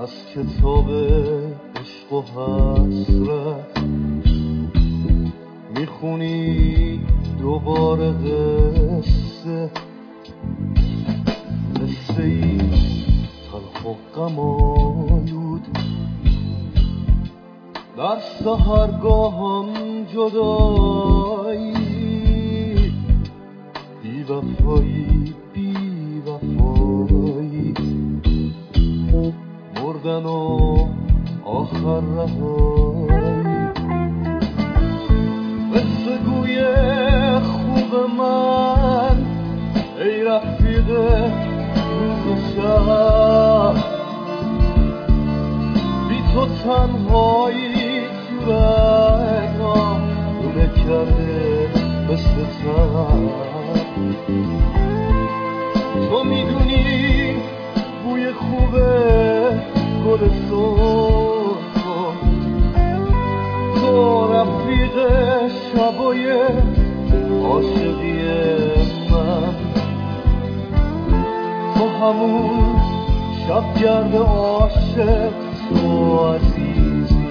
از کتاب عشق و حسرت میخونی دوباره قصه ای تلخ و غم‌آلود در سحرگاهان جدایی بی وفایی مردن و آخر رهایی قصه گوی خوب من ای رفیق روز و شب بی تو تنهایی تو رگم دونه کرده مثل تن تو میدونی بوی خوبه گل سرخ تو رفیق شبای عاشقی من تو همون شبگرد عاشق تو عزیزی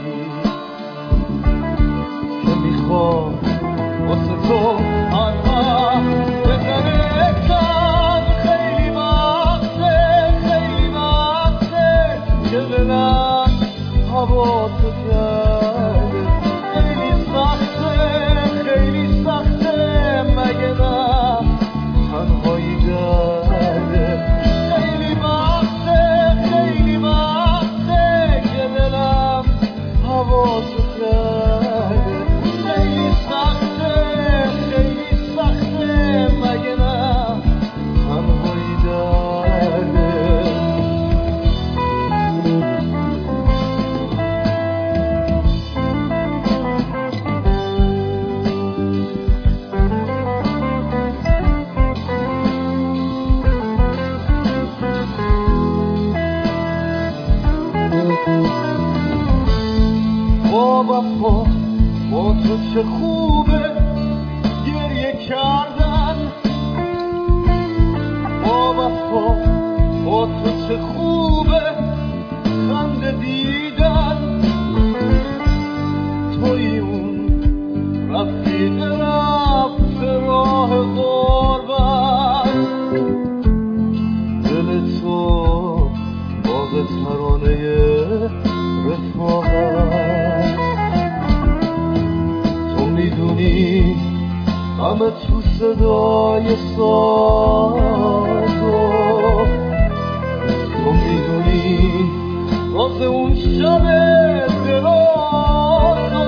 که میخواد واسه تو آنها بزنه کم خیلی وقته که دلم هوا تو کرده خیلی سخته مگه نه تنهایی درده خیلی وقته که دلم هوا تو کرده خیلی سخته مگه نه تنهایی درده با تو چه خوبه گریه کردن با تو چه خوبه خنده دیدن توی اون رفیق رفت راه غربت دل تو باغ ترانه رفاقت تو میدونی همه تو صدای سازو تو میدونی راز اون شب درازو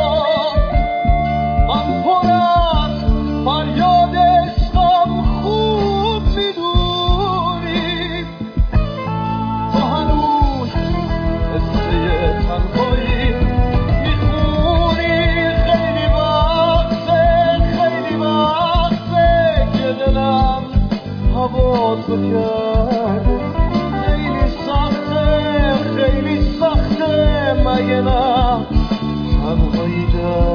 من پر از فریاد عشقم خوب میدونی تو هنوز قصه تنهایی میخونی خیلی وقته که دلم هوا تو کرده خیلی سخته مگه نه تنهایی در